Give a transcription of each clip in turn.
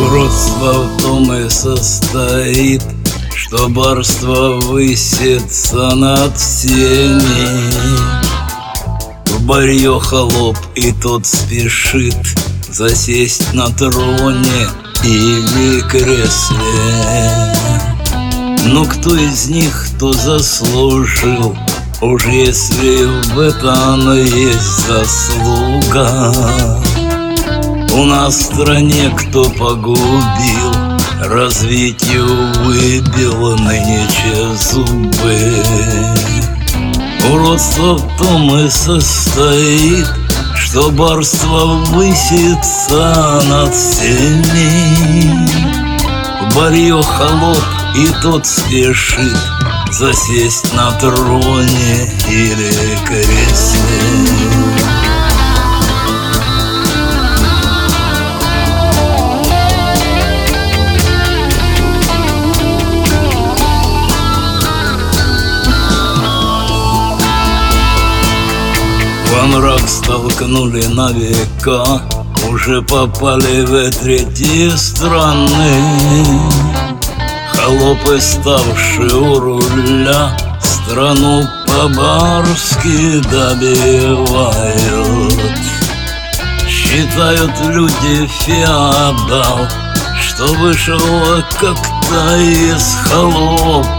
Уродство в том и состоит, что барство высится над всеми. В барье холоп, и тот спешит засесть на троне или кресле. Но кто из них, кто заслужил, уж если в этом есть заслуга? У нас в стране кто погубил, развитию выбил нынче зубы. Уродство в том и состоит, что барство высится над всеми. В барье холоп, и тот спешит засесть на троне или кресле. Во мрак столкнули на века, уже попали в третьи страны. Холопы, ставшие у руля, страну по-барски добивают. Считают люди феодал, что вышел как-то из холопов.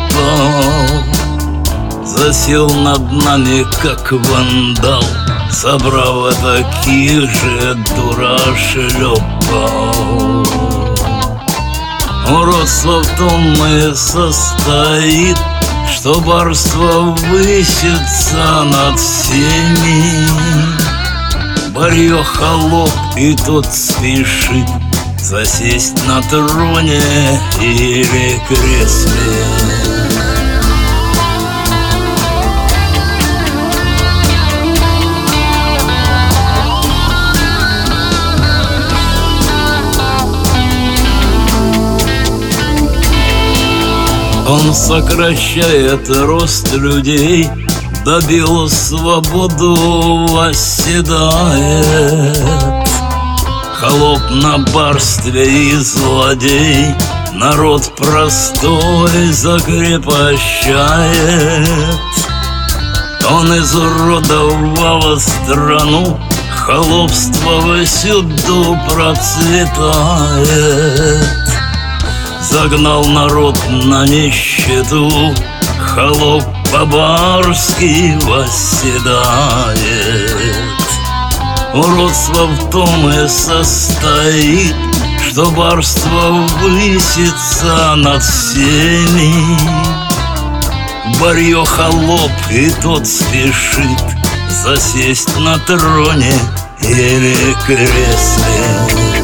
Засел над нами, как вандал, собрав таких же дурашлепов. Уродство в том и состоит, что барство высится над всеми. Барье холоп, и тот спешит засесть на троне или кресле. Он сокращает рост людей, добил свободу, восседает. Холоп на барстве и злодей народ простой закрепощает. Он изуродовал страну, холопство всюду процветает. Загнал народ на нищету, холоп по-барски восседает. Уродство в том и состоит, что барство высится над всеми. Барье холоп, и тот спешит засесть на троне или кресле.